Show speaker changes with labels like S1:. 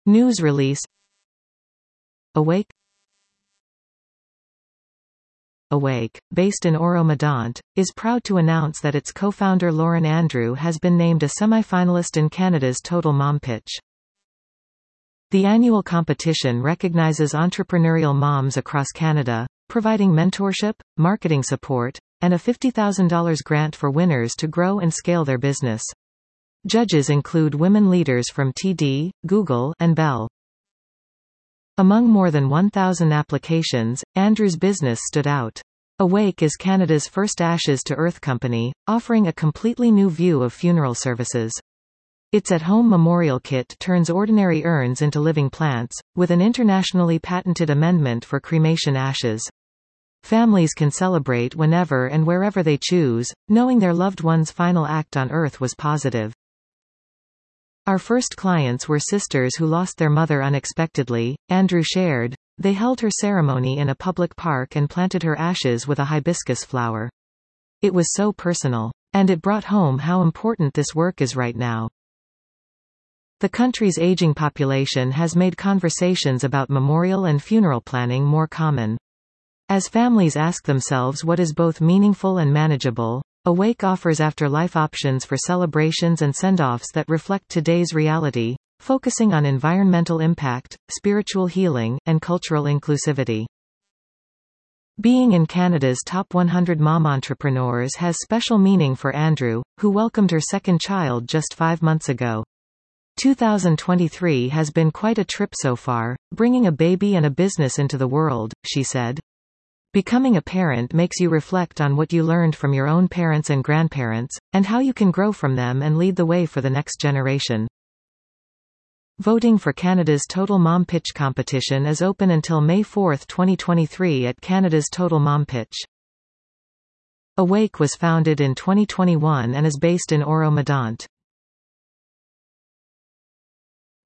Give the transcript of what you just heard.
S1: News release. Awake. Awake, based in Oro-Medonte, is proud to announce that its co-founder Lauren Andrew has been named a semi-finalist in Canada's Total Mom Pitch. The annual competition recognizes entrepreneurial moms across Canada, providing mentorship, marketing support, and a $50,000 grant for winners to grow and scale their business. Judges include women leaders from TD, Google, and Bell. Among more than 1,000 applications, Andrew's business stood out. Awake is Canada's first Ashes-to-Earth company, offering a completely new view of funeral services. Its at-home memorial kit turns ordinary urns into living plants, with an internationally patented amendment for cremation ashes. Families can celebrate whenever and wherever they choose, knowing their loved one's final act on Earth was positive. Our first clients were sisters who lost their mother unexpectedly, Andrew shared. They held her ceremony in a public park and planted her ashes with a hibiscus flower. It was so personal. And it brought home how important this work is right now. The country's aging population has made conversations about memorial and funeral planning more common. As families ask themselves what is both meaningful and manageable, Awake offers afterlife options for celebrations and send-offs that reflect today's reality, focusing on environmental impact, spiritual healing, and cultural inclusivity. Being in Canada's top 100 mom entrepreneurs has special meaning for Andrew, who welcomed her second child just 5 months ago. 2023 has been quite a trip so far, bringing a baby and a business into the world, she said. Becoming a parent makes you reflect on what you learned from your own parents and grandparents, and how you can grow from them and lead the way for the next generation. Voting for Canada's Total Mom Pitch competition is open until May 4, 2023 at Canada's Total Mom Pitch. Awake was founded in 2021 and is based in Oro-Medonte.